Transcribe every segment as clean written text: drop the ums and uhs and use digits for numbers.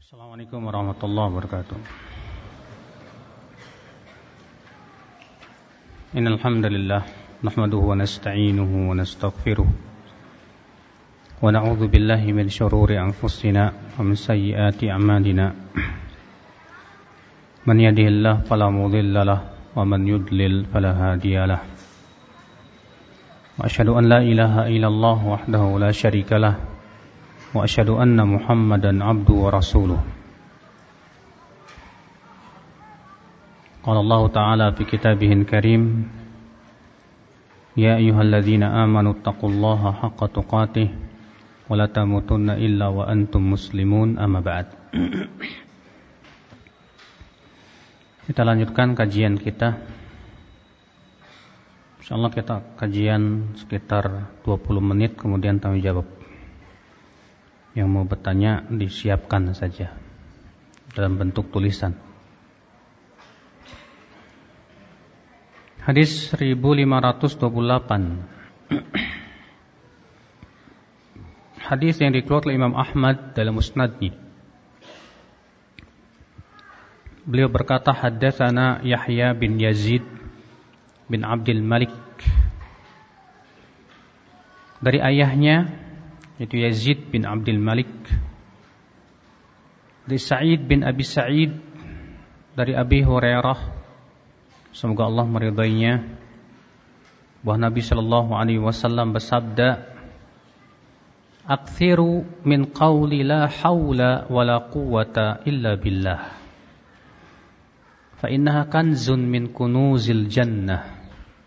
Assalamualaikum warahmatullahi wabarakatuh. Innal hamdalillah nahmaduhu wa nasta'inuhu wa nastaghfiruh wa na'udzu billahi min shururi anfusina wa min sayyiati a'malina. Man yahdihillahu fala mudilla lahu wa man yudlil fala hadiya lahu. Wa asyhadu an la ilaha illallah wahdahu la syarika lahu wa asyhadu anna Muhammadan abduhu wa rasuluh. Qala Allah Ta'ala fi kitabihil karim, ya ayyuhalladzina amanu taqullaha haqqa tuqatih wa la tamutunna illa wa antum muslimun, amma ba'd. Kita lanjutkan kajian kita. Insyaallah kita kajian sekitar 20 menit, kemudian tanya jawab. Yang mau bertanya disiapkan saja dalam bentuk tulisan. Hadis 1528. Hadis yang dikeluarkan oleh Imam Ahmad dalam Musnadnya. Beliau berkata, haddatsana Yahya bin Yazid bin Abdul Malik, dari ayahnya yaitu Yazid bin Abdul Malik, dari Sa'id bin Abi Sa'id, dari Abi Hurairah, semoga Allah meridainya, bahwa Nabi sallallahu alaihi wasallam bersabda, "Aktsiru min qawli la haula wala quwwata illa billah. Fa innaha kanzun min kunuzil jannah."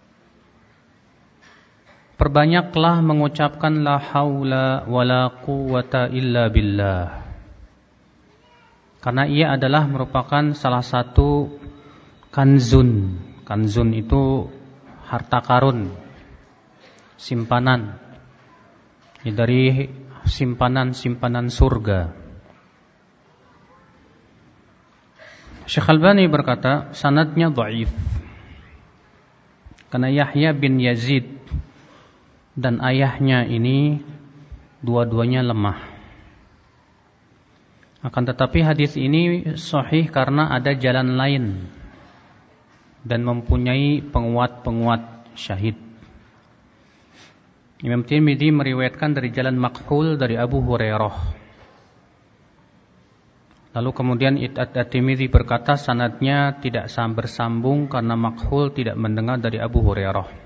Perbanyaklah mengucapkan la haula wala quwwata illa billah, karena ia adalah merupakan salah satu kanzun. Kanzun itu harta karun, simpanan, dari simpanan-simpanan surga. Syekh Albani berkata, sanadnya dhaif, karena Yahya bin Yazid dan ayahnya ini dua-duanya lemah. Akan tetapi hadis ini sahih karena ada jalan lain dan mempunyai penguat-penguat syahid. Imam Tirmidzi meriwayatkan dari jalan Makhul dari Abu Hurairah. Lalu kemudian At-Tirmidzi berkata sanadnya tidak bersambung karena Makhul tidak mendengar dari Abu Hurairah.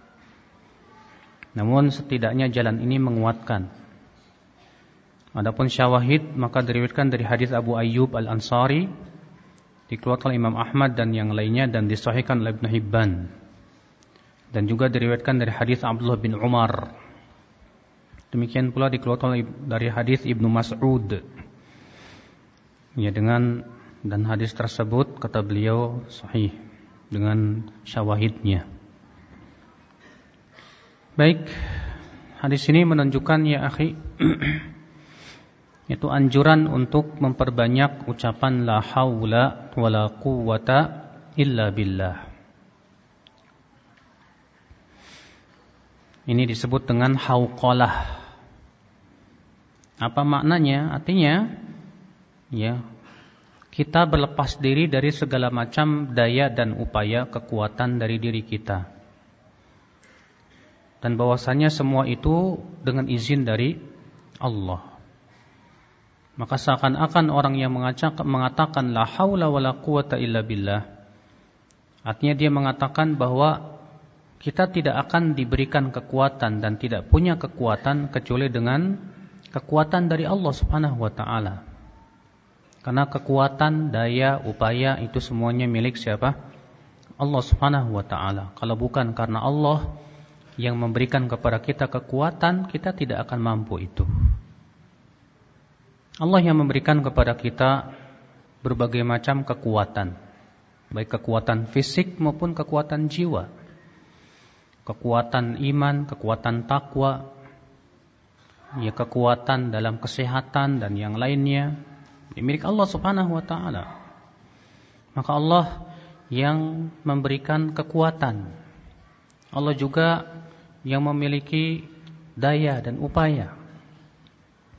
Namun setidaknya jalan ini menguatkan. Adapun syawahid maka diriwayatkan dari hadis Abu Ayyub Al-Ansari, dikeluarkan oleh Imam Ahmad dan yang lainnya, dan disahihkan oleh Ibnu Hibban, dan juga diriwayatkan dari hadis Abdullah bin Umar. Demikian pula dikeluarkan dari hadis Ibnu Mas'ud. Ya, dan hadis tersebut kata beliau sahih dengan syawahidnya. Baik, hadis ini menunjukkan, ya akhi, itu anjuran untuk memperbanyak ucapan la haula wala quwwata illa billah. Ini disebut dengan hauqalah. Apa maknanya? Artinya, ya, kita berlepas diri dari segala macam daya dan upaya kekuatan dari diri kita, dan bahwasanya semua itu dengan izin dari Allah. Maka seakan-akan orang yang mengatakan la haula wala quwwata illa billah, artinya dia mengatakan bahwa kita tidak akan diberikan kekuatan dan tidak punya kekuatan kecuali dengan kekuatan dari Allah Subhanahu wa taala. Karena kekuatan, daya, upaya itu semuanya milik siapa? Allah Subhanahu wa taala. Kalau bukan karena Allah yang memberikan kepada kita kekuatan, kita tidak akan mampu itu. Allah yang memberikan kepada kita berbagai macam kekuatan, baik kekuatan fisik maupun kekuatan jiwa, kekuatan iman, kekuatan takwa, ya, kekuatan dalam kesehatan dan yang lainnya, milik Allah Subhanahu wa taala. Maka Allah yang memberikan kekuatan, Allah juga yang memiliki daya dan upaya.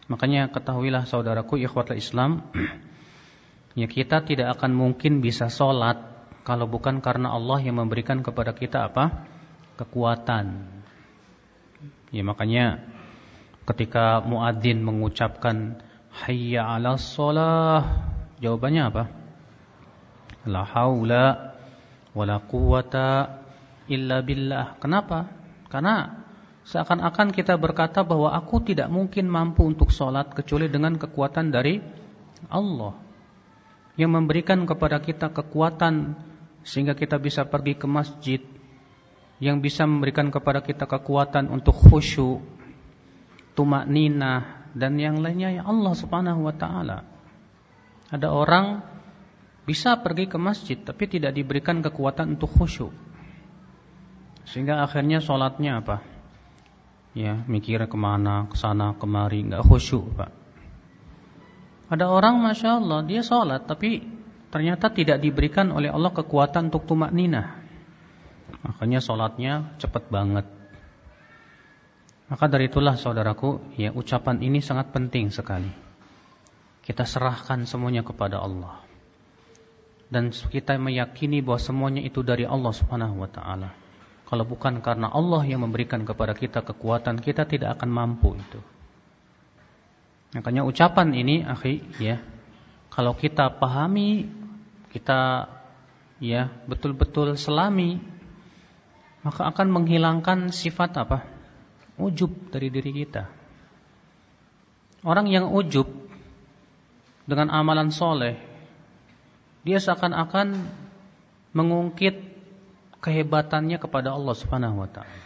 Makanya ketahuilah saudaraku ikhwatul Islam, ya kita tidak akan mungkin bisa sholat kalau bukan karena Allah yang memberikan kepada kita apa? Kekuatan. Ya makanya ketika muadzin mengucapkan hayya 'alas shalah, jawabannya apa? La haula wala quwata illa billah. Kenapa? Karena seakan-akan kita berkata bahwa aku tidak mungkin mampu untuk sholat kecuali dengan kekuatan dari Allah yang memberikan kepada kita kekuatan sehingga kita bisa pergi ke masjid, yang bisa memberikan kepada kita kekuatan untuk khusyuk, tumakninah dan yang lainnya, ya Allah Subhanahu wa taala. Ada orang bisa pergi ke masjid tapi tidak diberikan kekuatan untuk khusyuk, sehingga akhirnya sholatnya apa? Ya, mikir kemana, kesana, kemari, nggak khusyuk, Pak. Ada orang, masya Allah, dia sholat, tapi ternyata tidak diberikan oleh Allah kekuatan untuk tumakninah. Makanya sholatnya cepat banget. Maka dari itulah saudaraku, ya ucapan ini sangat penting sekali. Kita serahkan semuanya kepada Allah. Dan kita meyakini bahwa semuanya itu dari Allah Subhanahu wa ta'ala. Kalau bukan karena Allah yang memberikan kepada kita kekuatan, kita tidak akan mampu itu. Makanya ucapan ini, akhi, ya, kalau kita pahami, kita ya betul-betul selami, maka akan menghilangkan sifat apa? Ujub dari diri kita. Orang yang ujub dengan amalan soleh, dia seakan-akan mengungkit kehebatannya kepada Allah Subhanahu wa ta'ala.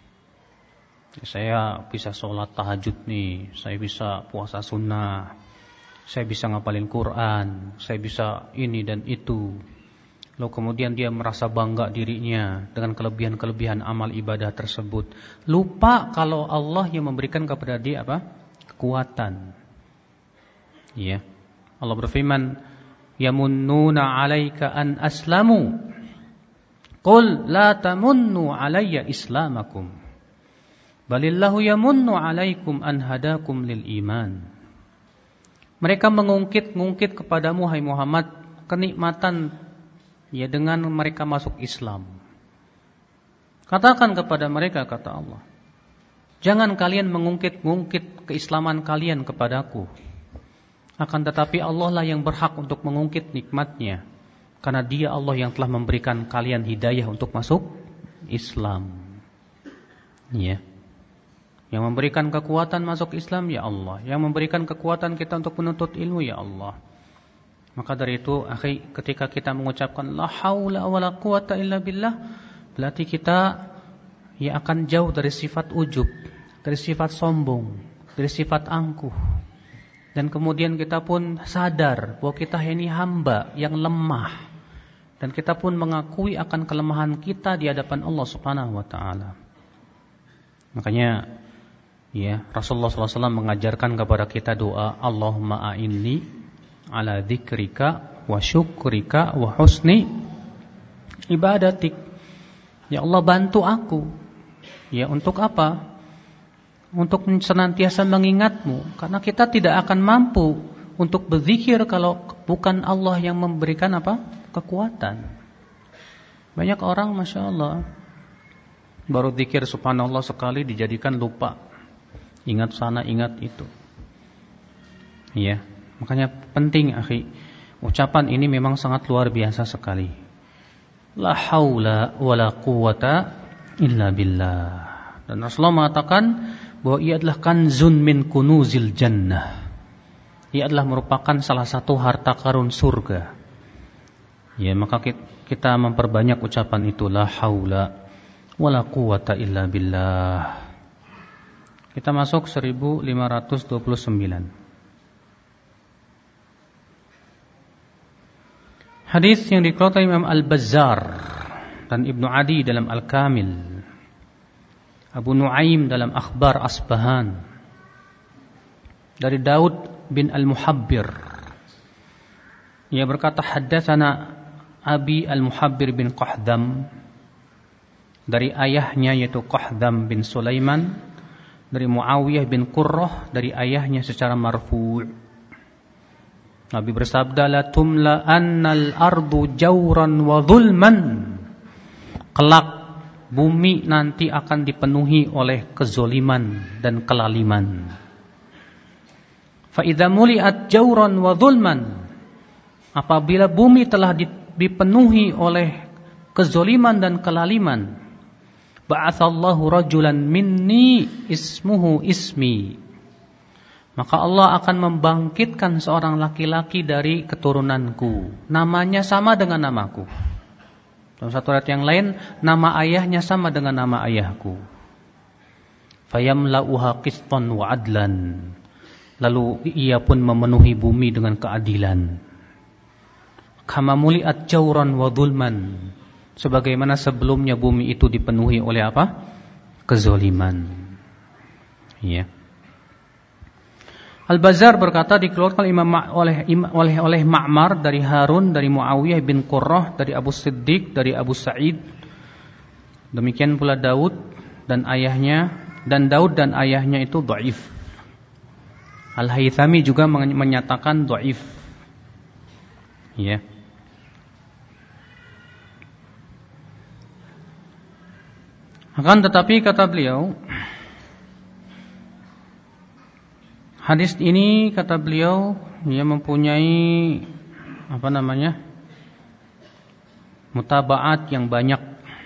Saya bisa sholat tahajud nih, saya bisa puasa sunnah, saya bisa ngapalin Quran, saya bisa ini dan itu. Lalu kemudian dia merasa bangga dirinya dengan kelebihan-kelebihan amal ibadah tersebut. Lupa kalau Allah yang memberikan kepada dia apa? Kekuatan. Ya. Allah berfirman, "Yamunnuna 'alaika an aslamu." Qul la tamunnu 'alayya islamakum. Balillahu yamunnu 'alaikum an hadakum lil iman. Mereka mengungkit-ungkit kepadamu hai Muhammad kenikmatan ya dengan mereka masuk Islam. Katakan kepada mereka, kata Allah, jangan kalian mengungkit-ungkit keislaman kalian kepadaku. Akan tetapi Allah lah yang berhak untuk mengungkit nikmatnya. Karena dia Allah yang telah memberikan kalian hidayah untuk masuk Islam. Ya. Yang memberikan kekuatan masuk Islam, ya Allah. Yang memberikan kekuatan kita untuk menuntut ilmu, ya Allah. Maka dari itu, akhi, ketika kita mengucapkan la haula wala quwata illa billah, berarti kita ya akan jauh dari sifat ujub, dari sifat sombong, dari sifat angkuh. Dan kemudian kita pun sadar bahwa kita ini hamba yang lemah. Dan kita pun mengakui akan kelemahan kita di hadapan Allah Subhanahu wa ta'ala. Makanya ya Rasulullah SAW mengajarkan kepada kita doa, Allahumma a'inni ala dzikrika wa syukrika wa husni ibadatik. Ya Allah, bantu aku. Ya untuk apa? Untuk senantiasa mengingatmu. Karena kita tidak akan mampu untuk berzikir kalau bukan Allah yang memberikan apa? Kekuatan. Banyak orang, masya Allah, baru zikir subhanallah sekali dijadikan lupa. Ingat sana, ingat itu. Ya, makanya penting, akhi. Ucapan ini memang sangat luar biasa sekali. La haula wala quwata illa billah. Dan Rasulullah mengatakan bahwa ia adalah kanzun min kunuzil jannah. Ia adalah merupakan salah satu harta karun surga. Ya, maka kita memperbanyak ucapan itu, la haula wala quwata illa billah. Kita masuk 1529. Hadis yang dikeluarkan Imam Al-Bazzar dan Ibnu Adi dalam Al-Kamil, Abu Nuaim dalam Akhbar Asbahan, dari Daud bin Al-Muhabbir. Ia berkata, haddatsana Abi Al-Muhabbir bin Qahdam, dari ayahnya yaitu Qahdam bin Sulaiman, dari Muawiyah bin Qurrah dari ayahnya secara marfu'. Nabi bersabda, la tumla annal ardu jawran wa zulman. Kelak bumi nanti akan dipenuhi oleh kezoliman dan kelaliman. Fa idza muliat jawran wa zulman, apabila bumi telah dipenuhi oleh kezoliman dan kelaliman, ba'atsallahu rajulan minni ismuhu ismi, maka Allah akan membangkitkan seorang laki-laki dari keturunanku, namanya sama dengan namaku. Dalam satu ayat yang lain, nama ayahnya sama dengan nama ayahku. Fayamla'uha qistan wa adlan, lalu ia pun memenuhi bumi dengan keadilan. Kama muliat jawran wa dhulman, sebagaimana sebelumnya bumi itu dipenuhi oleh apa? Kezoliman. Ya. Al-Bazzar berkata dikeluarkan oleh Ma'mar dari Harun dari Muawiyah bin Qurrah dari Abu Siddiq dari Abu Sa'id. Demikian pula Daud dan ayahnya, dan Daud dan ayahnya itu dhaif. Al-Haythami juga menyatakan dhaif. Ya. Akan tetapi kata beliau, hadis ini kata beliau ia mempunyai mutabaat yang banyak.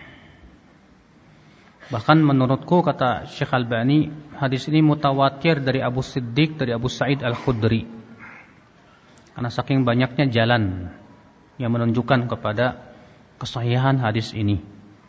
Bahkan menurutku kata Syekh Albani, hadis ini mutawatir dari Abu Siddiq dari Abu Sa'id Al-Khudri. Karena saking banyaknya jalan yang menunjukkan kepada kesahihan hadis ini.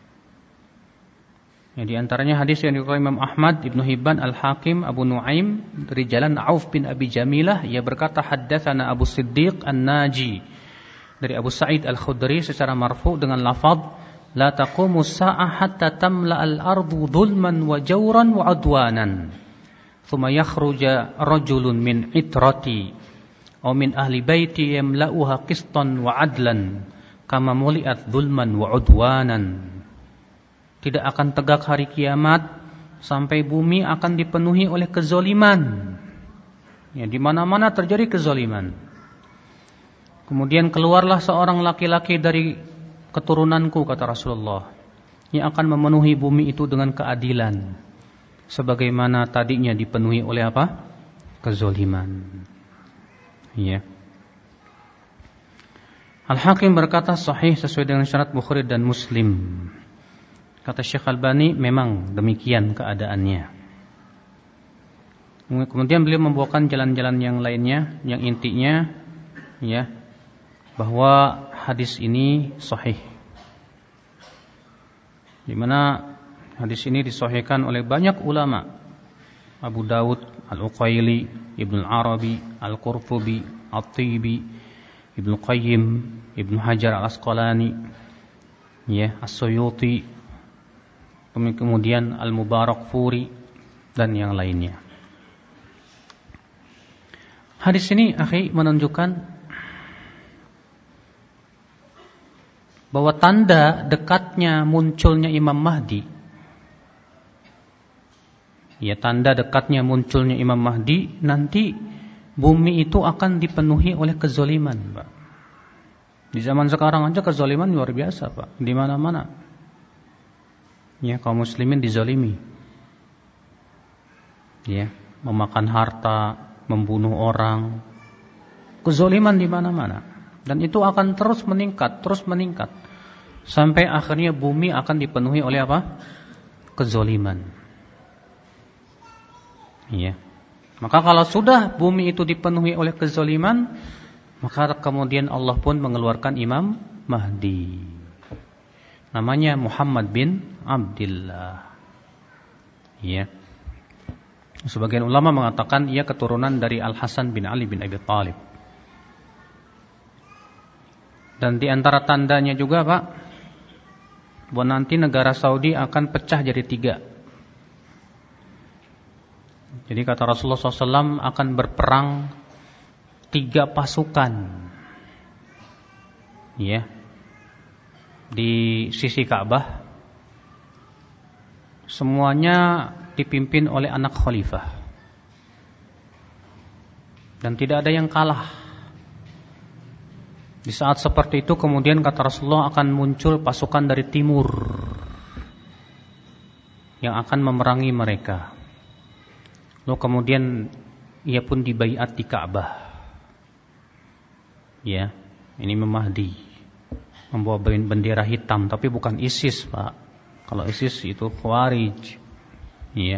Ya, di antaranya hadis yang diriwayatkan Imam Ahmad, Ibnu Hibban, Al-Hakim, Abu Nuaim dari jalan Auf bin Abi Jamilah, ia berkata haddatsana Abu Siddiq An-Naji dari Abu Sa'id Al-Khudri secara marfu dengan lafaz la taqumu as-sa'ah hatta tamla al-ardu dhulman wa jawran wa adwanan thumma yakhruja rajulun min itrati aw min ahli baiti yamla'uha qistan wa adlan kama muliat dhulman wa udwanan. Tidak akan tegak hari kiamat sampai bumi akan dipenuhi oleh kezoliman. Ya, di mana-mana terjadi kezoliman. Kemudian keluarlah seorang laki-laki dari keturunanku, kata Rasulullah, yang akan memenuhi bumi itu dengan keadilan, sebagaimana tadinya dipenuhi oleh apa? Kezoliman. Ya. Al-Hakim berkata sahih sesuai dengan syarat Bukhari dan Muslim. Kata Syekh Albani, memang demikian keadaannya. Kemudian beliau membawakan jalan-jalan yang lainnya, yang intinya, ya, bahwa hadis ini sahih, di mana hadis ini disahihkan oleh banyak ulama, Abu Dawud, Al-Uqaili, Ibnu Arabi, Al-Qurtubi, At-Tibi, Ibnu Qayyim, Ibnu Hajar Al-Asqalani, ya, As-Suyuti, kemudian Al-Mubarakfuri dan yang lainnya. Hadis ini akhi menunjukkan bahwa tanda dekatnya munculnya Imam Mahdi, ya, tanda dekatnya munculnya Imam Mahdi, nanti bumi itu akan dipenuhi oleh kezoliman, Pak. Di zaman sekarang aja kezoliman luar biasa, Pak, di mana-mana. Ya, kaum muslimin dizalimi. Ya, memakan harta, membunuh orang. Kezaliman di mana-mana. Dan itu akan terus meningkat sampai akhirnya bumi akan dipenuhi oleh apa? Kezaliman. Ya. Maka kalau sudah bumi itu dipenuhi oleh kezaliman, maka kemudian Allah pun mengeluarkan Imam Mahdi. Namanya Muhammad bin Abdullah. Ya. Sebagian ulama mengatakan ia keturunan dari Al-Hasan bin Ali bin Abi Thalib. Dan di antara tandanya juga, Pak, bahwa nanti negara Saudi akan pecah jadi 3. Jadi kata Rasulullah SAW akan berperang 3 pasukan, ya, di sisi Ka'bah. Semuanya dipimpin oleh anak khalifah. Dan tidak ada yang kalah. Di saat seperti itu kemudian kata Rasulullah akan muncul pasukan dari timur yang akan memerangi mereka. Lalu kemudian ia pun dibaiat di Ka'bah. Ya, ini Mahdi membawa bendera hitam, tapi bukan ISIS, Pak. Kalau ISIS itu Khawarij. Iya.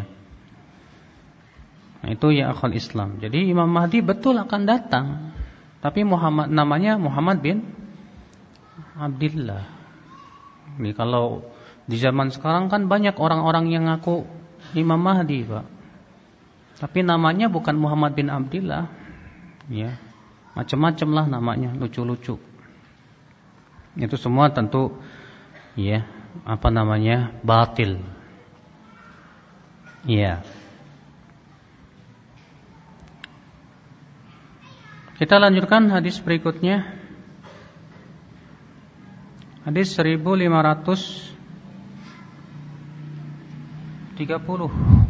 Nah, itu ya akhul Islam. Jadi Imam Mahdi betul akan datang. Tapi namanya Muhammad bin Abdillah. Ini kalau di zaman sekarang kan banyak orang-orang yang ngaku Imam Mahdi, Pak. Tapi namanya bukan Muhammad bin Abdillah. Ya. Macam-macam lah namanya, lucu-lucu. Itu semua tentu ya, batil. Iya. Kita lanjutkan hadis berikutnya. Hadis 1530.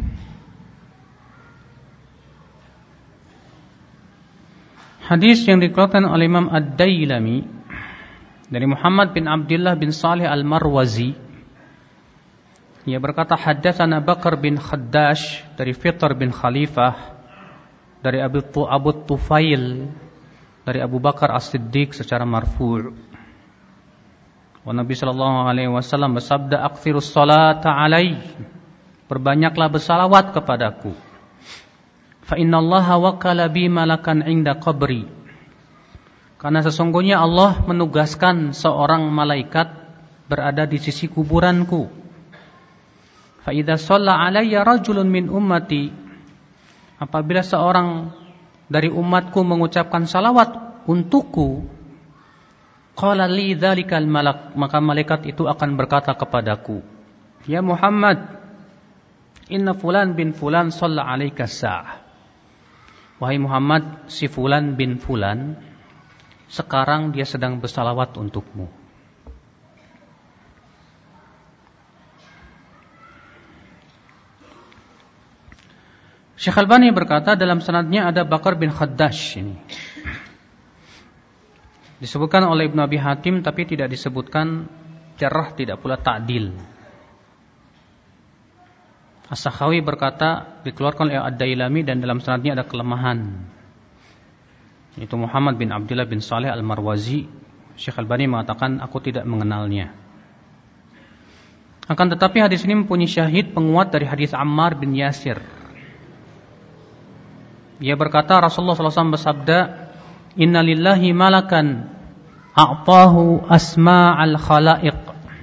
Hadis yang dikeluarkan oleh Imam Ad-Dailami dari Muhammad bin Abdullah bin Salih Al-Marwazi. Ia berkata, haddatsana Bakar bin Khaddash dari Fitr bin Khalifah dari Abu Tufail dari Abu Bakar As-Siddiq secara marfu'. Wa Nabi sallallahu alaihi wasallam bersabda, "Aktsirus salata alaihi." Perbanyaklah bersalawat kepadaku. Fa innallaha wakala bi malakan 'inda qabri. Karena sesungguhnya Allah menugaskan seorang malaikat berada di sisi kuburanku. Fa idza shalla alayya rajulun min ummati, apabila seorang dari umatku mengucapkan salawat untukku, qala li dzalikal malak, maka malaikat itu akan berkata kepadaku, ya Muhammad, inna fulan bin fulan shalla alaika sa'ah. Wahai Muhammad, si fulan bin fulan sekarang dia sedang bersalawat untukmu. Syekh Albani berkata dalam sanadnya ada Bakar bin Khaddash ini. Disebutkan oleh Ibnu Abi Hatim tapi tidak disebutkan jarrah, tidak pula ta'dil. As-Sakhawi berkata dikeluarkan oleh Ad-Dailami dan dalam sanadnya ada kelemahan. Itu Muhammad bin Abdullah bin Salih Al-Marwazi. Syekh Albani mengatakan aku tidak mengenalnya. Akan tetapi hadis ini mempunyai syahid penguat dari hadis Ammar bin Yasir. Ia berkata Rasulullah SAW bersabda, Inna lillahi malakan a'tahu asma'al khalaiq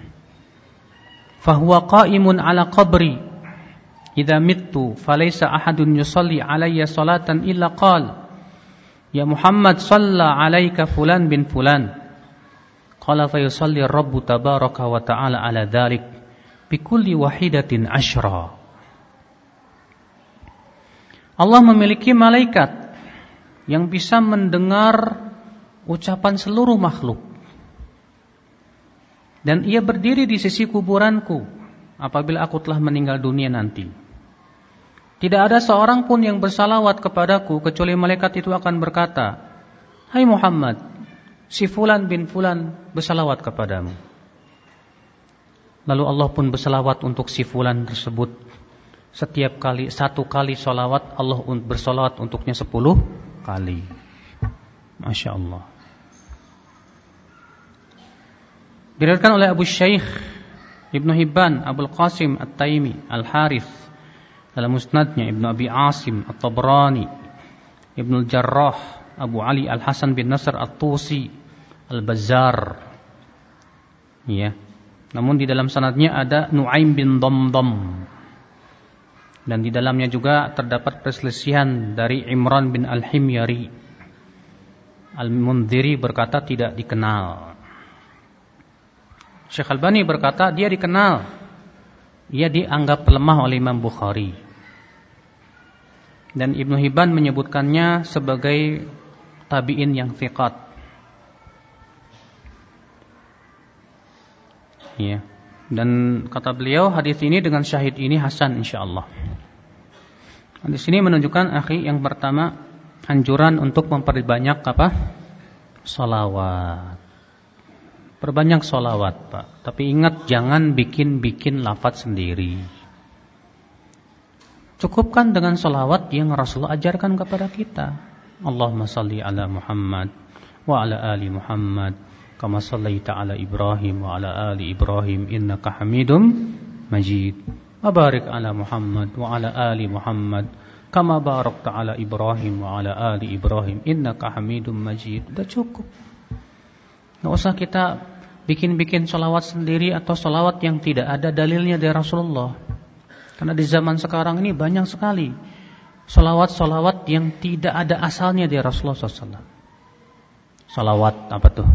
fahuwa qa'imun ala qabri idza mittu falaysa ahadun yusalli alayya salatan illa qala ya Muhammad shalla alayka fulan bin fulan qala fa yusalli rabbu tabaraka wa ta'ala ala dhalik bikulli wahidatin ashra. Allah memiliki malaikat yang bisa mendengar ucapan seluruh makhluk. Dan ia berdiri di sisi kuburanku apabila aku telah meninggal dunia nanti. Tidak ada seorang pun yang bersalawat kepadaku kecuali malaikat itu akan berkata, hai Muhammad, si fulan bin fulan bersalawat kepadamu. Lalu Allah pun bersalawat untuk si fulan tersebut. Setiap kali, satu kali salawat, Allah bersalawat untuknya 10 kali. Masya Allah. Diriwayatkan oleh Abu Syaikh Ibnu Hibban, Abul Qasim At-Taimi, Al-Harith dalam musnadnya, Ibnu Abi Asim At-Tabrani, Ibnu Jarrah, Abu Ali Al-Hasan bin Nasr At-Tusi, Al-Bazzar. Ya. Namun di dalam sanadnya ada Nu'aim bin Damdam. Dan di dalamnya juga terdapat perselisihan dari Imran bin Al-Himyari. Al-Mundhiri berkata tidak dikenal. Syekh Albani berkata dia dikenal. Ia dianggap lemah oleh Imam Bukhari. Dan Ibnu Hibban menyebutkannya sebagai tabi'in yang thiqat. Ya. Dan kata beliau hadis ini dengan syahid ini hasan insyaallah. Di sini menunjukkan akhi yang pertama anjuran untuk memperbanyak apa? Sholawat. Perbanyak sholawat, Pak. Tapi ingat jangan bikin lafaz sendiri. Cukupkan dengan sholawat yang Rasulullah ajarkan kepada kita. Allahumma salli ala Muhammad wa ala ali Muhammad kama sallaita ala Ibrahim wa ala ali Ibrahim innaka Hamidum Majid. Wa barik ala Muhammad wa ala ali Muhammad kama barakta ala Ibrahim wa ala ali Ibrahim innaka Hamidum Majid. Sudah cukup. Enggak usah kita bikin sholawat sendiri atau sholawat yang tidak ada dalilnya dari Rasulullah. Karena di zaman sekarang ini banyak sekali sholawat yang tidak ada asalnya dari Rasulullah SAW. Sholawat apa tuh?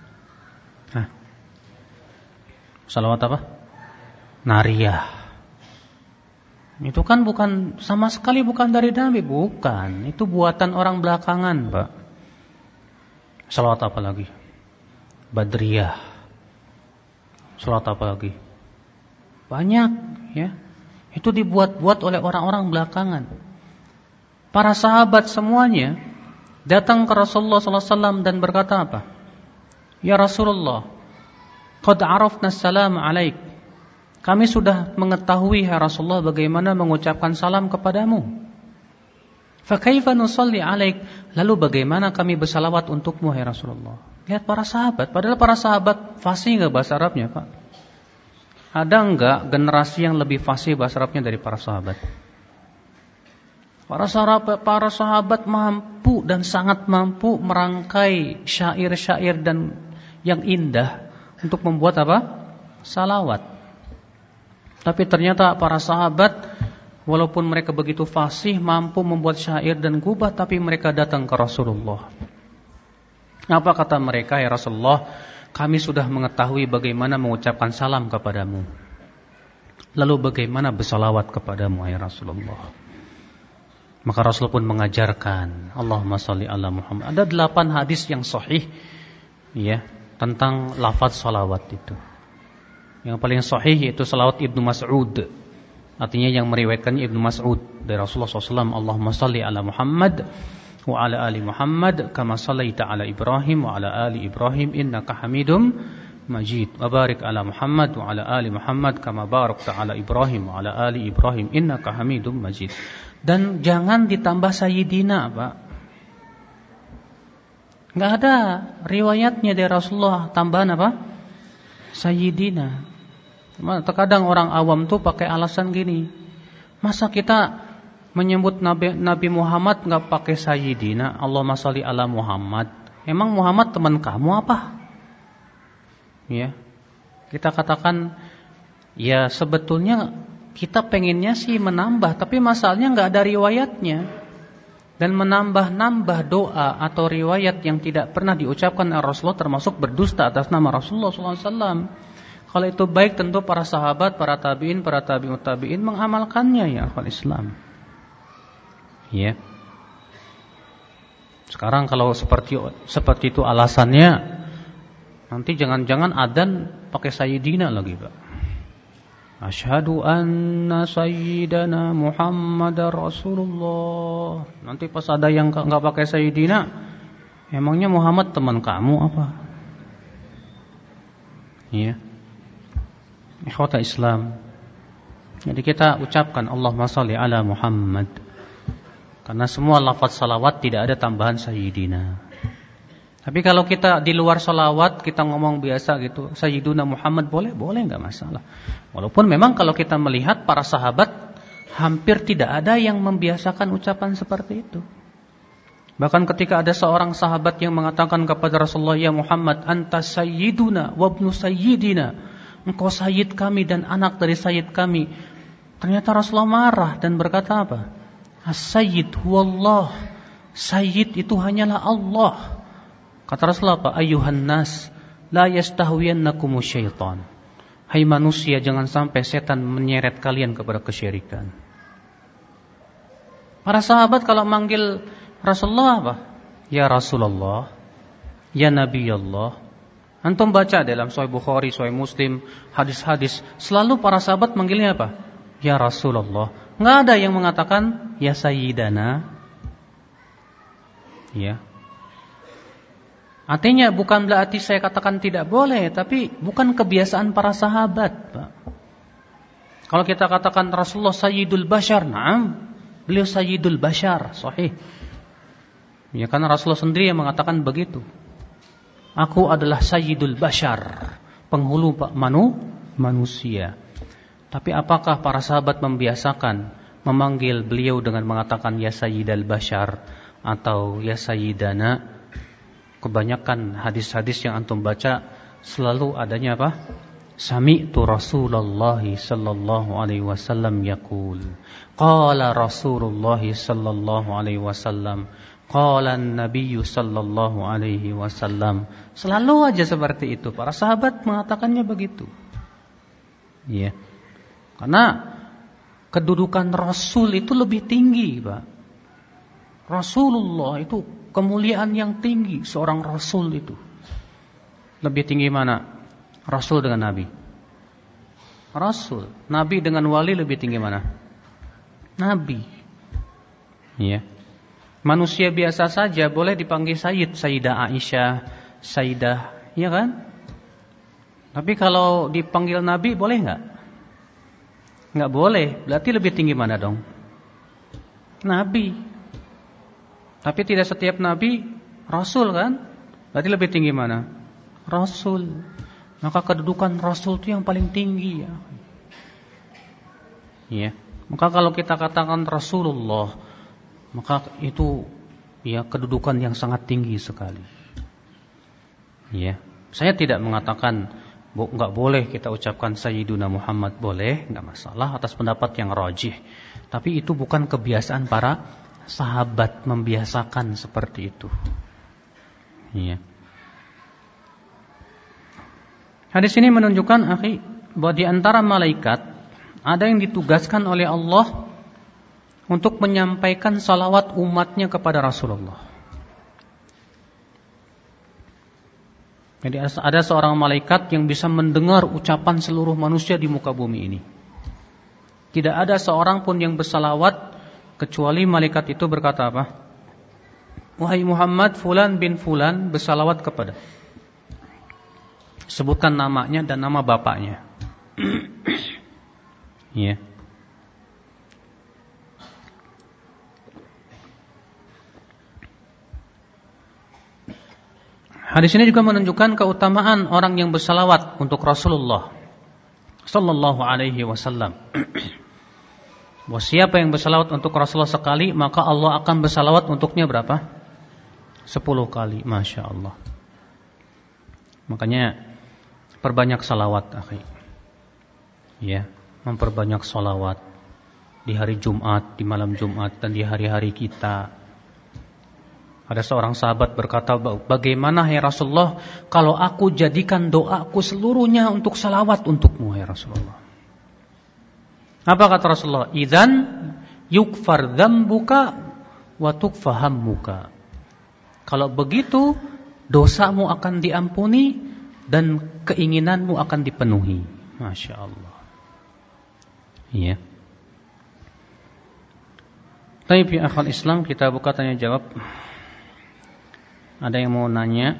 Sholawat apa? Nariyah. Itu kan bukan sama sekali bukan dari Nabi, bukan. Itu buatan orang belakangan, Pak. Sholawat apa lagi? Badriyah. Sholawat apa lagi? Banyak, ya. Itu dibuat-buat oleh orang-orang belakangan. Para sahabat semuanya datang ke Rasulullah SAW dan berkata apa? Ya Rasulullah, qad arafna salam alaik. Kami sudah mengetahui ya Rasulullah bagaimana mengucapkan salam kepadamu. Fa kaifa nusalli alaik? Lalu bagaimana kami bersalawat untukmu ya Rasulullah? Lihat para sahabat, padahal para sahabat fasih enggak bahasa Arabnya, Pak? Ada enggak generasi yang lebih fasih bahasa Arabnya dari para sahabat? Para sahabat mampu dan sangat mampu merangkai syair-syair dan yang indah untuk membuat apa? Salawat. Tapi ternyata para sahabat walaupun mereka begitu fasih mampu membuat syair dan gubah, tapi mereka datang ke Rasulullah. Apa kata mereka? Ya Rasulullah, kami sudah mengetahui bagaimana mengucapkan salam kepadamu. Lalu bagaimana bersalawat kepadamu ya Rasulullah? Maka Rasul pun mengajarkan Allahumma sholli ala Muhammad. Ada 8 hadis yang sahih ya tentang lafaz salawat itu. Yang paling sahih yaitu salawat Ibnu Mas'ud. Artinya yang meriwayatkannya Ibnu Mas'ud dari Rasulullah SAW. Allahumma sholli ala Muhammad wa ala ali Muhammad kama sallaita ala Ibrahim wa ala ali Ibrahim innaka Hamidum Majid. Wa barik ala Muhammad wa ala ali Muhammad kama barakta ala Ibrahim wa ala ali Ibrahim innaka Hamidum Majid. Dan jangan ditambah sayyidina, Pak. Enggak ada riwayatnya dari Rasulullah tambahan apa? Sayyidina. Terkadang orang awam tuh pakai alasan gini. Masa kita menyebut Nabi Muhammad enggak pakai sayyidina? Allahumma sholli ala Muhammad. Emang Muhammad teman kamu apa? Ya. Kita katakan ya sebetulnya kita pengennya sih menambah, tapi masalahnya enggak ada riwayatnya. Dan menambah-nambah doa atau riwayat yang tidak pernah diucapkan oleh Rasulullah termasuk berdusta atas nama Rasulullah SAW. Kalau itu baik tentu para sahabat, para tabi'in, para tabi'ut tabi'in mengamalkannya ya akhwal Islam. Ya. Sekarang kalau seperti itu alasannya, nanti jangan-jangan adzan pakai sayyidina lagi, Pak. Asyhadu anna sayyidana Muhammadar Rasulullah. Nanti pas ada yang enggak pakai sayyidina, emangnya Muhammad teman kamu apa? Iya. Ikhwata Islam. Jadi kita ucapkan Allahumma sholli ala Muhammad. Karena semua lafaz salawat tidak ada tambahan sayyidina. Tapi kalau kita di luar salawat, kita ngomong biasa gitu, Sayyiduna Muhammad boleh enggak masalah. Walaupun memang kalau kita melihat para sahabat hampir tidak ada yang membiasakan ucapan seperti itu. Bahkan ketika ada seorang sahabat yang mengatakan kepada Rasulullah, ya Muhammad, anta sayyiduna wa ibnu sayyidina. Engkau sayyid kami dan anak dari sayyid kami. Ternyata Rasulullah marah dan berkata apa? As-sayyid huwallah. Sayyid itu hanyalah Allah. Kata Rasulullah apa? Ayyuhan nas, la yastahwiyannakumu syaitan. Hai manusia, jangan sampai setan menyeret kalian kepada kesyirikan. Para sahabat kalau manggil Rasulullah apa? Ya Rasulullah, ya Nabi Allah. Antum baca dalam Sahih Bukhari, Sahih Muslim, hadis-hadis, selalu para sahabat manggilnya apa? Ya Rasulullah. Nggak ada yang mengatakan ya sayyidana. Ya. Artinya bukan berarti saya katakan tidak boleh, tapi bukan kebiasaan para sahabat, Pak. Kalau kita katakan Rasulullah sayyidul bashar, na'am, beliau sayyidul bashar, sahih. Ya, karena Rasulullah sendiri yang mengatakan begitu. Aku adalah sayyidul bashar, penghulu manusia. Tapi apakah para sahabat membiasakan memanggil beliau dengan mengatakan ya sayyidal bashar atau ya sayyidana? Kebanyakan hadis-hadis yang antum baca selalu adanya apa? Sami'tu Rasulullah sallallahu alaihi wasallam yaqul. Qala Rasulullah sallallahu alaihi wasallam. Qala an-nabiy sallallahu alaihi wasallam. Selalu aja seperti itu. Para sahabat mengatakannya begitu. Ya. Karena kedudukan Rasul itu lebih tinggi, Pak. Rasulullah itu kemuliaan yang tinggi. Seorang Rasul itu lebih tinggi mana? Rasul dengan Nabi. Rasul, Nabi dengan wali lebih tinggi mana? Nabi. Ya. Manusia biasa saja boleh dipanggil Sayyid, Sayyidah Aisyah, Sayyidah, ya kan? Tapi kalau dipanggil Nabi boleh nggak? Nggak boleh. Berarti lebih tinggi mana dong? Nabi. Tapi tidak setiap Nabi Rasul kan? Berarti lebih tinggi mana? Rasul. Maka kedudukan Rasul itu yang paling tinggi ya. Ya. Maka kalau kita katakan Rasulullah, maka itu ya kedudukan yang sangat tinggi sekali. Ya. Saya tidak mengatakan nggak boleh kita ucapkan Sayyiduna Muhammad, boleh, nggak masalah atas pendapat yang rajih. Tapi itu bukan kebiasaan para sahabat membiasakan seperti itu. Ya. Hadis ini menunjukkan, akhi, bahwa di antara malaikat ada yang ditugaskan oleh Allah untuk menyampaikan salawat umatnya kepada Rasulullah. Jadi ada seorang malaikat yang bisa mendengar ucapan seluruh manusia di muka bumi ini. Tidak ada seorang pun yang bersalawat kecuali malaikat itu berkata apa? Wahai Muhammad, fulan bin fulan bersalawat kepada. Sebutkan namanya dan nama bapaknya. Ya. Hadis ini juga menunjukkan keutamaan orang yang bersalawat untuk Rasulullah sallallahu alaihi wasallam. Bahwa siapa yang bersalawat untuk Rasulullah sekali, maka Allah akan bersalawat untuknya berapa? 10 kali, Masya Allah. Makanya perbanyak salawat, akhi. Ya, memperbanyak salawat di hari Jumat, di malam Jumat, dan di hari-hari kita. Ada seorang sahabat berkata, bagaimana ya Rasulullah kalau aku jadikan doaku seluruhnya untuk salawat untukmu ya Rasulullah? Apa kata Rasulullah? Idzan yukfar dzambuka wa tukfa hammuka. Kalau begitu dosamu akan diampuni dan keinginanmu akan dipenuhi. Masya Allah. Iya. Tapi ya akhwal Islam, kita buka tanya jawab. Ada yang mau nanya?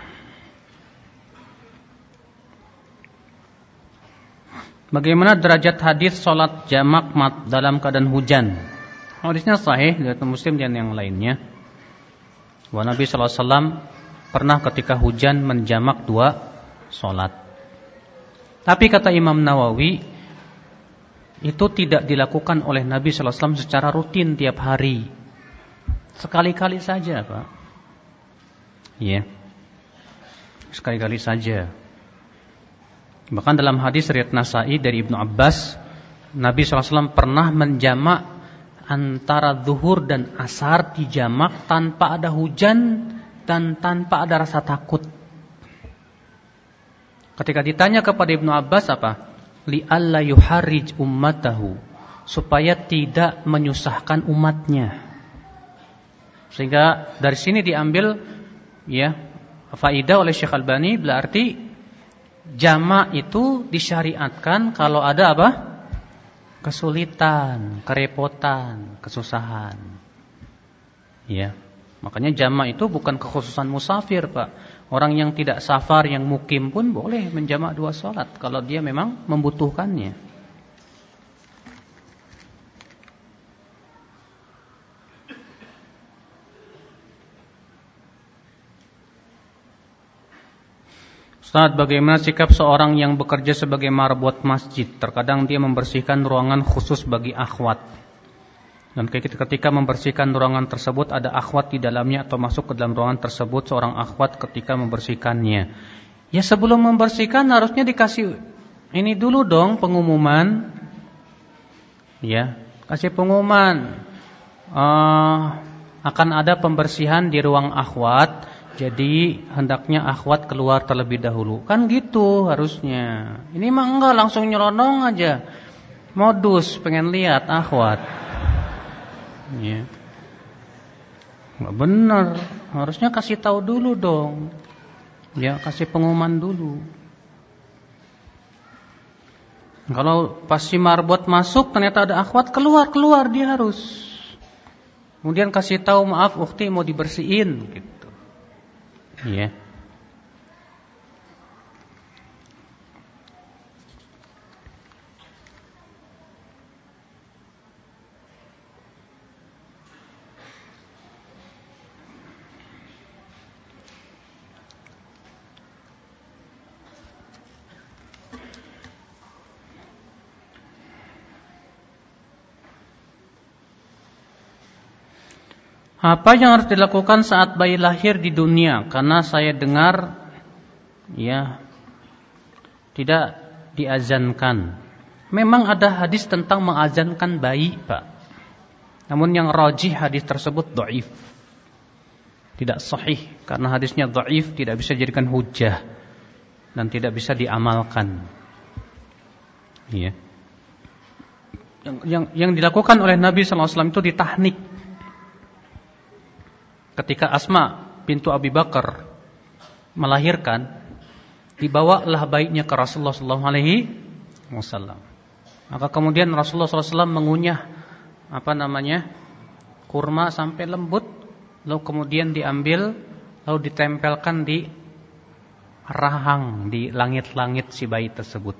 Bagaimana derajat hadis salat jamak dalam keadaan hujan? Hadisnya sahih dari Muslim dan yang lainnya. Bahwa Nabi SAW pernah ketika hujan menjamak 2 salat. Tapi kata Imam Nawawi, itu tidak dilakukan oleh Nabi SAW secara rutin tiap hari. Sekali-kali saja, Pak. Ya, sekali-kali saja. Bahkan dalam hadis riwayat Nasa'i dari Ibnu Abbas, Nabi SAW pernah menjamak antara zuhur dan asar dijamak tanpa ada hujan dan tanpa ada rasa takut. Ketika ditanya kepada Ibnu Abbas apa? Li'alla yuharrij ummatahu, supaya tidak menyusahkan umatnya. Sehingga dari sini diambil ya faidah oleh Syekh Albani, berarti jamak itu disyariatkan kalau ada apa? kesulitan, kerepotan, kesusahan. Ya. Makanya jamak itu bukan kekhususan musafir, Pak. Orang yang tidak safar, yang mukim pun boleh menjamak 2 salat kalau dia memang membutuhkannya. Ustaz, bagaimana sikap seorang yang bekerja sebagai marbot masjid? Terkadang dia membersihkan ruangan khusus bagi akhwat. Dan ketika membersihkan ruangan tersebut ada akhwat di dalamnya atau masuk ke dalam ruangan tersebut seorang akhwat ketika membersihkannya. Ya sebelum membersihkan harusnya dikasih ini dulu dong pengumuman. Ya, kasih pengumuman. Akan ada pembersihan di ruang akhwat. Jadi hendaknya akhwat keluar terlebih dahulu. Kan gitu harusnya. Ini mah enggak, langsung nyelonong aja. Modus pengen lihat akhwat. Ya. Enggak benar. Harusnya kasih tahu dulu dong. Ya, kasih pengumuman dulu. Kalau pas si marbot masuk ternyata ada akhwat, keluar dia harus. Kemudian kasih tahu, maaf ukhti mau dibersihin gitu. Ya. Apa yang harus dilakukan saat bayi lahir di dunia? Karena saya dengar ya tidak diazankan. Memang ada hadis tentang mengazankan bayi, Pak. Namun yang rajih hadis tersebut dhaif. Tidak sahih karena hadisnya dhaif, tidak bisa dijadikan hujjah dan tidak bisa diamalkan. Ya. Yang dilakukan oleh Nabi sallallahu alaihi wasallam itu ditahnik. Ketika Asma bintu Abi Bakar melahirkan, dibawalah bayinya ke Rasulullah sallallahu alaihi wasallam. Maka kemudian Rasulullah sallallahu alaihi wasallam mengunyah kurma sampai lembut, lalu kemudian diambil lalu ditempelkan di rahang, di langit-langit si bayi tersebut.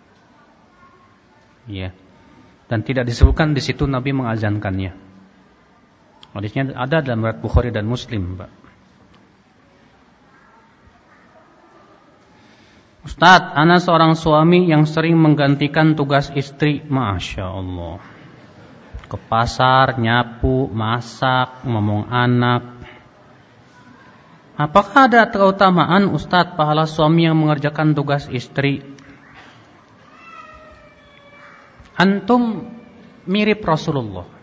Ya. Dan tidak disebutkan di situ Nabi mengazankannya. Hadisnya ada dalam riwayat Bukhari dan Muslim, Pak. Ustaz, ana seorang suami yang sering menggantikan tugas istri, Masya Allah. Ke pasar, nyapu, masak, ngomong anak. Apakah ada keutamaan Ustaz pahala suami yang mengerjakan tugas istri? Antum mirip Rasulullah.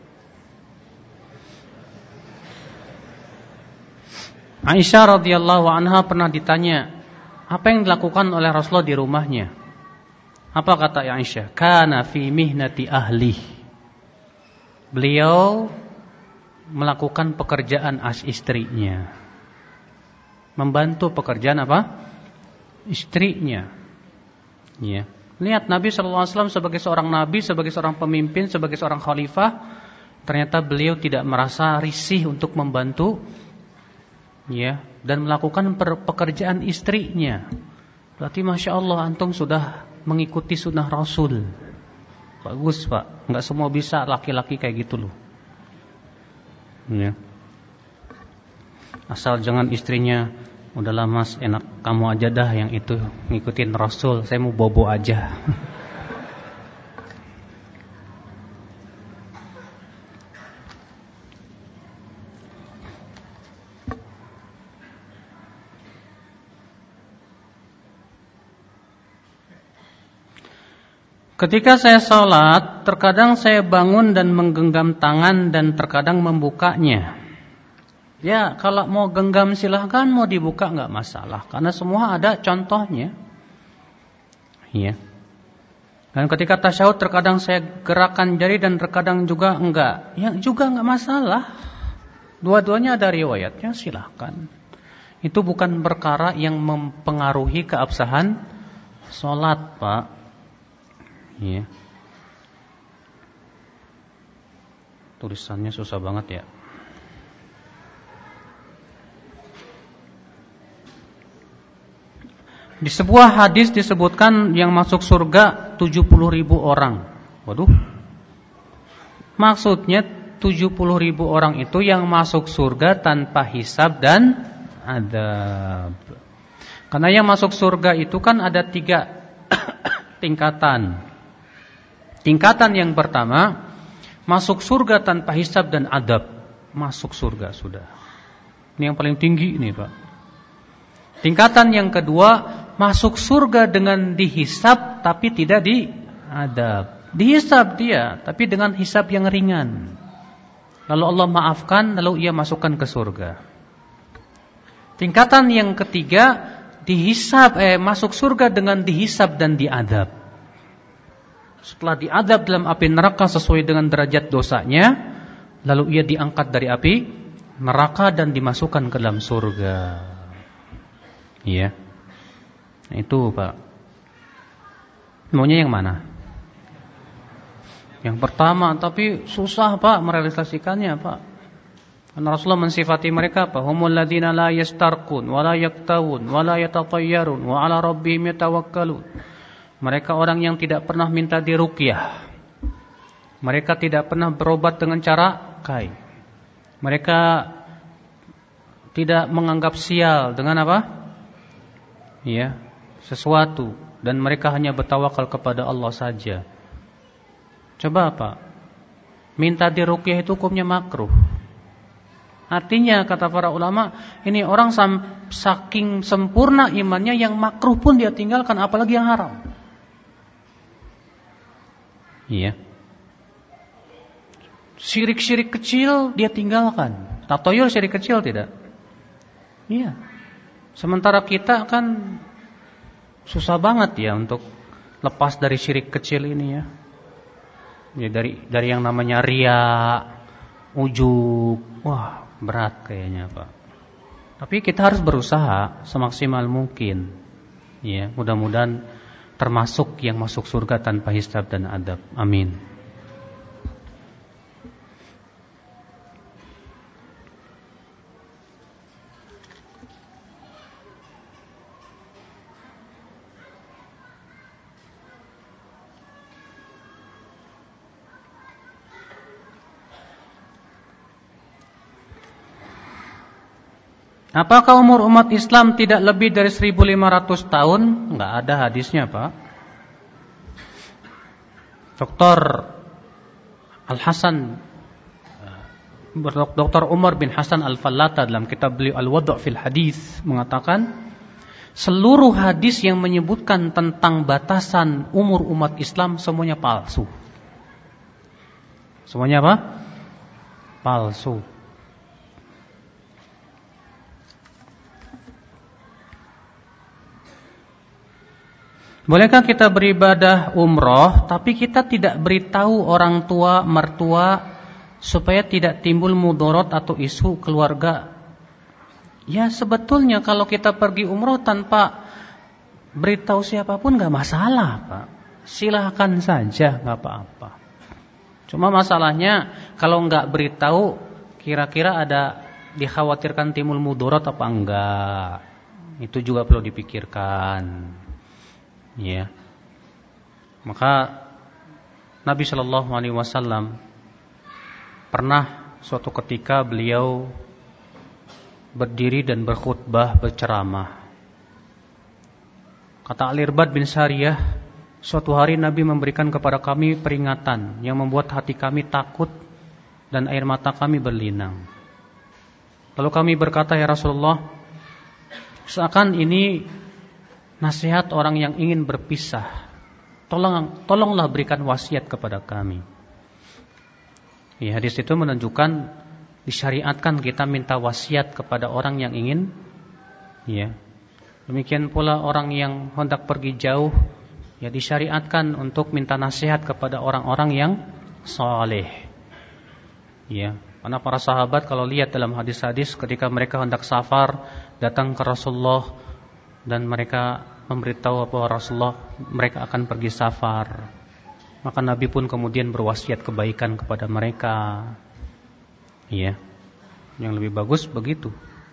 Aisyah radhiyallahu anha pernah ditanya, apa yang dilakukan oleh Rasulullah di rumahnya? Apa kata Aisyah? Kana fi mihnati ahli. Beliau melakukan pekerjaan istrinya. Membantu pekerjaan apa? Istrinya. Ya. Lihat Nabi sallallahu alaihi wasallam sebagai seorang nabi, sebagai seorang pemimpin, sebagai seorang khalifah, ternyata beliau tidak merasa risih untuk membantu ya, dan melakukan pekerjaan istrinya. Berarti Masya Allah antum sudah mengikuti sunnah Rasul. Bagus, Pak. Enggak semua bisa laki-laki kayak gitu loh. Ya. Asal jangan istrinya, udahlah mas, enak kamu aja dah yang itu, ngikutin Rasul, saya mau bobo aja. Ketika saya sholat, terkadang saya bangun dan menggenggam tangan dan terkadang membukanya. Ya, kalau mau genggam silahkan, mau dibuka enggak masalah, karena semua ada contohnya. Ya. Dan ketika tasyahud terkadang saya gerakan jari dan terkadang juga enggak. Ya, juga enggak masalah. Dua-duanya ada riwayatnya, silahkan. Itu bukan perkara yang mempengaruhi keabsahan sholat, Pak. Ya. Tulisannya susah banget ya. Di sebuah hadis disebutkan yang masuk surga 70.000 orang. Waduh. Maksudnya 70.000 orang itu yang masuk surga tanpa hisab dan adab. Karena yang masuk surga itu kan ada 3 tingkatan. Tingkatan yang pertama, masuk surga tanpa hisab dan adab. Masuk surga sudah. Ini yang paling tinggi ini, Pak. Tingkatan yang kedua, masuk surga dengan dihisab tapi tidak diadab. Dihisab dia, tapi dengan hisab yang ringan. Lalu Allah maafkan, lalu ia masukkan ke surga. Tingkatan yang ketiga, masuk surga dengan dihisab dan diadab. Setelah diadab dalam api neraka sesuai dengan derajat dosanya, lalu ia diangkat dari api neraka dan dimasukkan ke dalam surga. Iya. Itu, Pak. Maunya yang mana? Yang pertama, tapi susah, Pak, merealisasikannya, Pak. Karena Rasulullah mensifati mereka apa? Humul ladzina la yastarqun wa la yaktawun wa la yatatayyarun wa 'ala rabbihim yatawakkalun. Mereka orang yang tidak pernah minta diruqyah. Mereka tidak pernah berobat dengan cara kai. Mereka tidak menganggap sial dengan apa? Ya, sesuatu, dan mereka hanya bertawakal kepada Allah saja. Coba Pak, minta diruqyah itu hukumnya makruh. Artinya kata para ulama, ini orang saking sempurna imannya yang makruh pun dia tinggalkan, apalagi yang haram. Iya. Syirik-syirik kecil dia tinggalkan. Tatoyur syirik kecil tidak? Iya. Sementara kita kan susah banget ya untuk lepas dari syirik kecil ini ya. Ya dari yang namanya riya, ujub. Wah, berat kayaknya, Pak. Tapi kita harus berusaha semaksimal mungkin. Ya, mudah-mudahan termasuk yang masuk surga tanpa hisab dan adab. Amin. Apakah umur umat Islam tidak lebih dari 1.500 tahun? Enggak ada hadisnya, Pak. Dr. Umar bin Hasan Al-Fallata dalam kitab beliau Al-Wad' fil Hadis mengatakan, seluruh hadis yang menyebutkan tentang batasan umur umat Islam semuanya palsu. Semuanya apa? Palsu. Bolehkah kita beribadah umroh tapi kita tidak beritahu orang tua, mertua supaya tidak timbul mudarat atau isu keluarga? Ya sebetulnya kalau kita pergi umroh tanpa beritahu siapapun gak masalah, Pak. Silahkan saja, gak apa-apa. Cuma masalahnya kalau gak beritahu kira-kira ada dikhawatirkan timbul mudarat apa enggak. Itu juga perlu dipikirkan. Ya, maka Nabi Shallallahu Alaihi Wasallam pernah suatu ketika beliau berdiri dan berkhutbah, berceramah. Kata Al-Irbad bin Sariyah, suatu hari Nabi memberikan kepada kami peringatan yang membuat hati kami takut dan air mata kami berlinang. Lalu kami berkata, ya Rasulullah, seakan ini nasihat orang yang ingin berpisah. Tolonglah berikan wasiat kepada kami. Ya, hadis itu menunjukkan disyariatkan kita minta wasiat kepada orang yang ingin. Ya. Demikian pula orang yang hendak pergi jauh, ya disyariatkan untuk minta nasihat kepada orang-orang yang saleh. Ya, karena para sahabat kalau lihat dalam hadis-hadis ketika mereka hendak safar datang ke Rasulullah dan mereka memberitahu bahwa Rasulullah mereka akan pergi safar, maka Nabi pun kemudian berwasiat kebaikan kepada mereka. Ya. Yang lebih bagus begitu.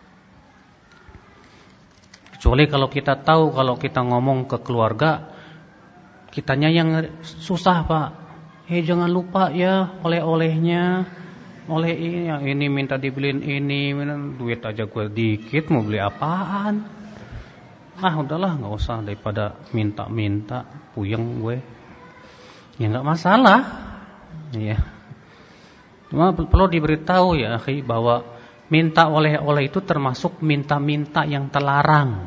Kecuali kalau kita tahu kalau kita ngomong ke keluarga, kitanya yang susah, Pak. Jangan lupa ya oleh-olehnya. Oleh ini, yang ini minta dibeliin ini, duit aja gue dikit mau beli apaan? Udahlah nggak usah daripada minta-minta, puyeng gue. Ya nggak masalah. Ya. Cuma perlu diberitahu ya, akhi, bahwa minta oleh-oleh itu termasuk minta-minta yang terlarang.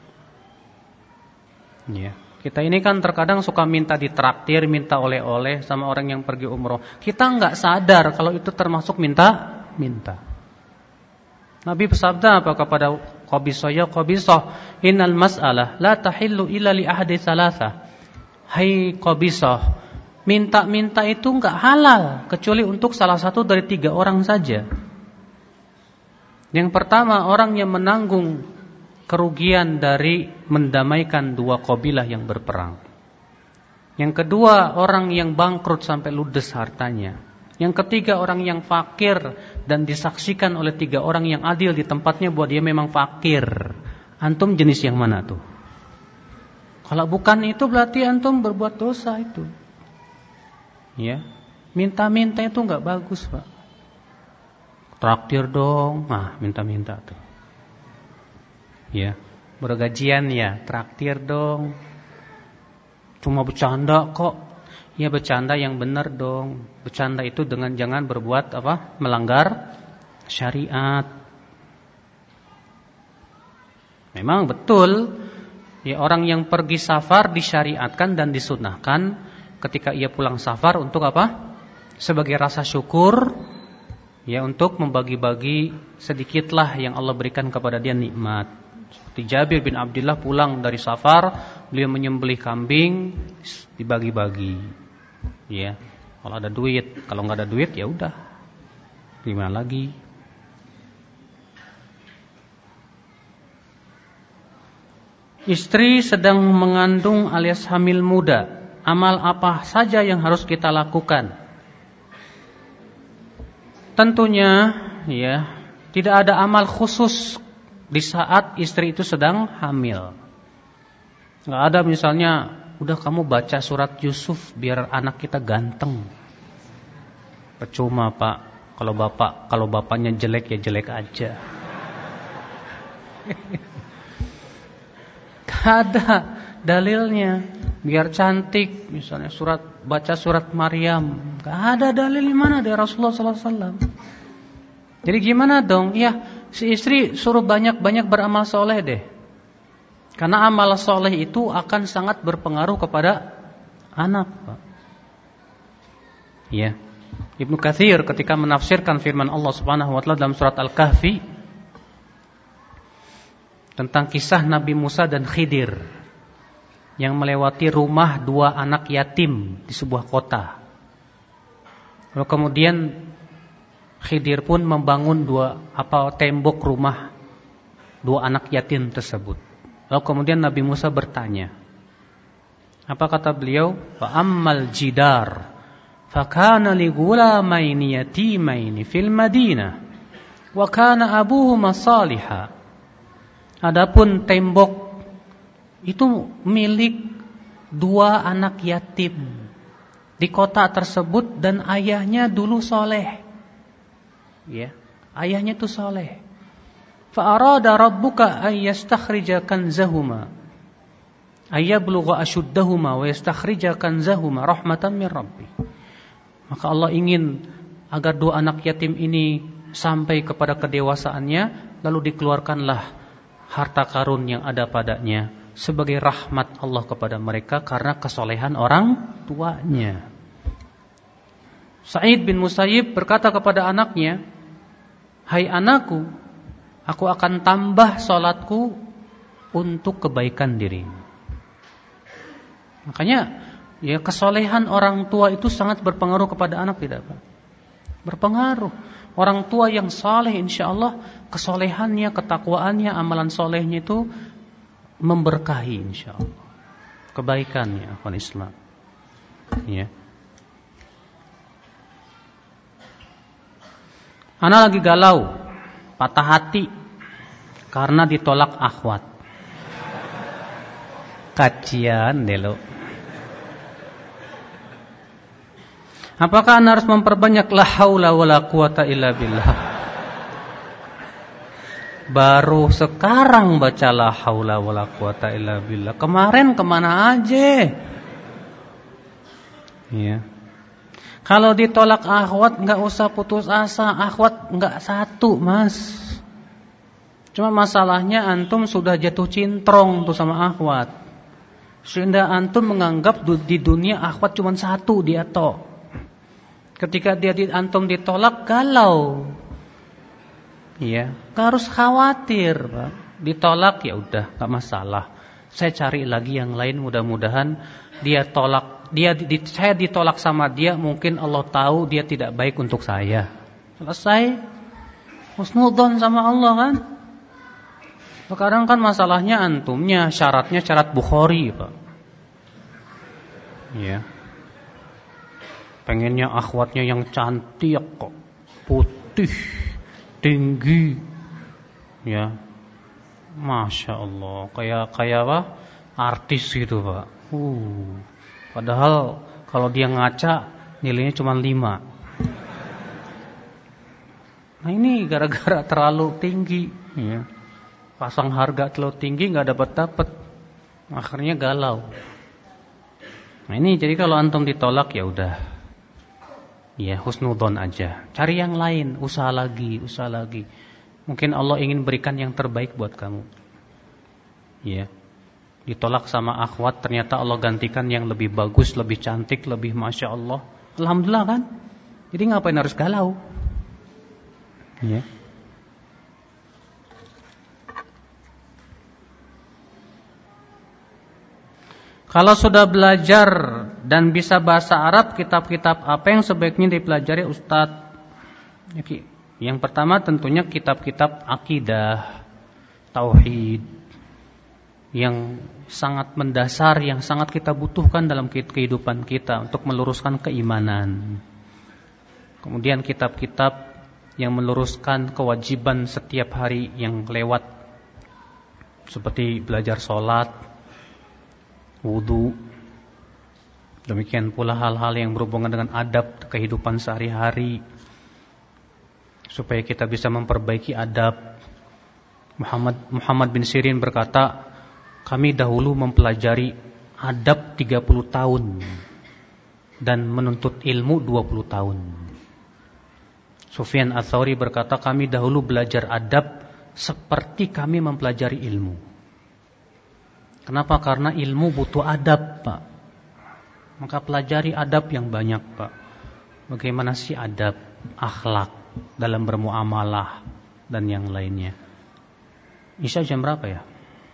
Ya. Kita ini kan terkadang suka minta ditraktir, minta oleh-oleh sama orang yang pergi umroh. Kita nggak sadar kalau itu termasuk minta. Nabi bersabda apa kepada Qabisah? Ya Qabisah, innal mas'alah la tahillu illa li ahadi thalatha. Hai Qabisah, minta-minta itu nggak halal kecuali untuk salah satu dari 3 orang saja. Yang pertama, orang yang menanggung kerugian dari mendamaikan 2 kabilah yang berperang. Yang kedua, orang yang bangkrut sampai ludes hartanya. Yang ketiga, orang yang fakir dan disaksikan oleh 3 orang yang adil di tempatnya bahwa dia memang fakir. Antum jenis yang mana tuh? Kalau bukan itu berarti antum berbuat dosa itu. Ya, minta-minta itu nggak bagus, Pak. Traktir dong, minta-minta tuh. Ya, bergajian ya, traktir dong. Cuma bercanda kok. Ya bercanda yang benar dong. Bercanda itu dengan jangan berbuat melanggar syariat. Memang betul, ya orang yang pergi safar disyariatkan dan disunahkan ketika ia pulang safar untuk apa? Sebagai rasa syukur, ya untuk membagi-bagi sedikitlah yang Allah berikan kepada dia nikmat. Seperti Jabir bin Abdullah pulang dari safar, beliau menyembelih kambing, dibagi-bagi. Ya, kalau ada duit, kalau nggak ada duit ya udah, gimana lagi? Istri sedang mengandung alias hamil muda, amal apa saja yang harus kita lakukan? Tentunya, ya, tidak ada amal khusus di saat istri itu sedang hamil. Nggak ada misalnya, udah kamu baca surat Yusuf biar anak kita ganteng. Percuma, Pak. Kalau bapaknya jelek ya jelek aja. Gak ada dalilnya. Biar cantik, misalnya baca surat Maryam. Gak ada dalil di mana dari Rasulullah SAW. Jadi gimana dong? Ya, si istri suruh banyak-banyak beramal soleh deh. Karena amal soleh itu akan sangat berpengaruh kepada anak, Pak. Ya. Ibnu Katsir ketika menafsirkan firman Allah Subhanahu wa taala dalam surat Al-Kahfi tentang kisah Nabi Musa dan Khidir yang melewati rumah 2 anak yatim di sebuah kota. Lalu kemudian Khidir pun membangun tembok rumah 2 anak yatim tersebut. Lalu kemudian Nabi Musa bertanya. Apa kata beliau? Fa ammal jidar fa kana li ghulamaini yatimaini fil Madinah wa kana abuhuma salihah. Adapun tembok itu milik 2 anak yatim di kota tersebut dan ayahnya dulu soleh. Ya, ayahnya itu soleh. Fa arada rabbuka ay yastakhrija kanzahuma ay yablugha ashuddahuma wa yastakhrija kanzahuma rahmatan min rabbi. Maka Allah ingin agar 2 anak yatim ini sampai kepada kedewasaannya, lalu dikeluarkanlah harta karun yang ada padanya sebagai rahmat Allah kepada mereka karena kesolehan orang tuanya. Sa'id bin Musayyib berkata kepada anaknya, "Hai anakku, aku akan tambah salatku untuk kebaikan dirimu." Makanya ya kesolehan orang tua itu sangat berpengaruh kepada anak, tidak Pak? Berpengaruh. Orang tua yang saleh insyaallah kesolehannya, ketakwaannya, amalan solehnya itu memberkahi insyaallah. Kebaikannya akhwan Islam. Ya. Ana lagi galau, patah hati karena ditolak akhwat. Kacian deh lo. Apakah ana harus memperbanyak la haula wala quwata illa billah? Baru sekarang baca la haula wala quwata illa billah. Kemarin kemana aja? Iya. Kalau ditolak akhwat nggak usah putus asa, akhwat nggak satu, Mas. Cuma masalahnya antum sudah jatuh cintrong tuh sama akhwat. Sehingga antum menganggap di dunia akhwat cuma satu, dia toh. Ketika antum ditolak, galau. Iya, nggak harus khawatir, Pak. Ditolak ya udah, nggak masalah. Saya cari lagi yang lain, mudah-mudahan dia tolak. Saya ditolak sama dia, mungkin Allah tahu dia tidak baik untuk saya. Selesai. Husnudzon sama Allah kan. Sekarang kan masalahnya antumnya, syaratnya syarat Bukhari, Pak. Iya. Pengennya akhwatnya yang cantik kok, putih, tinggi. Ya. Masya Allah, kayak apa? Artis gitu, Pak. Padahal kalau dia ngaca nilainya cuma 5. Nah ini gara-gara terlalu tinggi, ya. Pasang harga terlalu tinggi nggak dapat, akhirnya galau. Nah ini jadi kalau antum ditolak ya udah, ya husnudzon aja, cari yang lain, usaha lagi. Mungkin Allah ingin berikan yang terbaik buat kamu. Ya. Ditolak sama akhwat, ternyata Allah gantikan yang lebih bagus, lebih cantik, lebih masya Allah. Alhamdulillah kan. Jadi ngapain harus galau? Ya. Kalau sudah belajar dan bisa bahasa Arab, kitab-kitab apa yang sebaiknya dipelajari Ustadz? Yang pertama tentunya kitab-kitab akidah, tauhid, yang sangat mendasar, yang sangat kita butuhkan dalam kehidupan kita untuk meluruskan keimanan. Kemudian kitab-kitab yang meluruskan kewajiban setiap hari yang lewat, seperti belajar sholat, wudu. Demikian pula hal-hal yang berhubungan dengan adab kehidupan sehari-hari, supaya kita bisa memperbaiki adab. Muhammad bin Sirin berkata, kami dahulu mempelajari adab 30 tahun dan menuntut ilmu 20 tahun. Sufyan Ats-Tsauri berkata, kami dahulu belajar adab seperti kami mempelajari ilmu. Kenapa? Karena ilmu butuh adab, Pak. Maka pelajari adab yang banyak, Pak. Bagaimana sih adab, akhlak dalam bermuamalah dan yang lainnya. Isya jam berapa ya?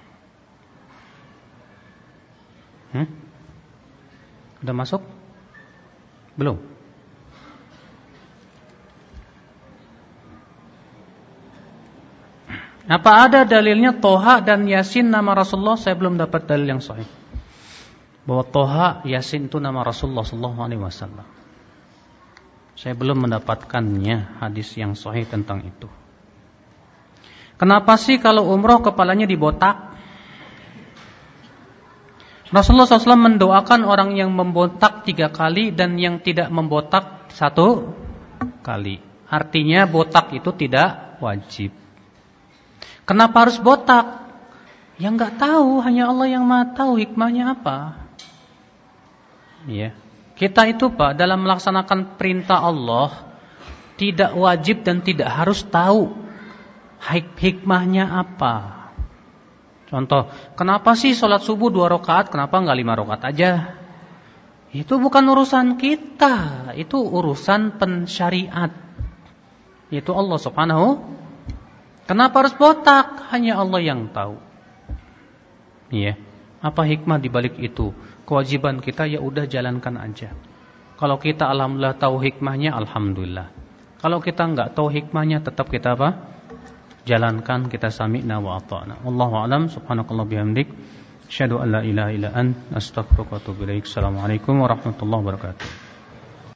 Udah masuk? Belum? Apa ada dalilnya Toha dan Yasin nama Rasulullah? Saya belum dapat dalil yang sahih bahwa Toha, Yasin itu nama Rasulullah SAW. Saya belum mendapatkannya hadis yang sahih tentang itu. Kenapa sih kalau umroh kepalanya dibotak? Rasulullah SAW mendoakan orang yang membotak 3 kali dan yang tidak membotak 1 kali. Artinya botak itu tidak wajib. Kenapa harus botak? Ya nggak tahu, hanya Allah yang Maha tahu hikmahnya apa. Ya. Kita itu, Pak, dalam melaksanakan perintah Allah tidak wajib dan tidak harus tahu hikmahnya apa. Contoh, kenapa sih sholat subuh 2 rakaat, kenapa enggak 5 rakaat aja? Itu bukan urusan kita, itu urusan pensyariat. Itu Allah Subhanahu. Kenapa harus botak? Hanya Allah yang tahu. Iya. Apa hikmah di balik itu? Kewajiban kita ya udah jalankan aja. Kalau kita alhamdulillah tahu hikmahnya, alhamdulillah. Kalau kita enggak tahu hikmahnya, tetap kita apa? Jalankan, kita sami'na wa ata'na. Wallahu a'lam. Subhanakallah bihamdik, asyhadu an la ilaha illa anta, astaghfiruka wa atubu ilaik. Assalamualaikum warahmatullahi wabarakatuh.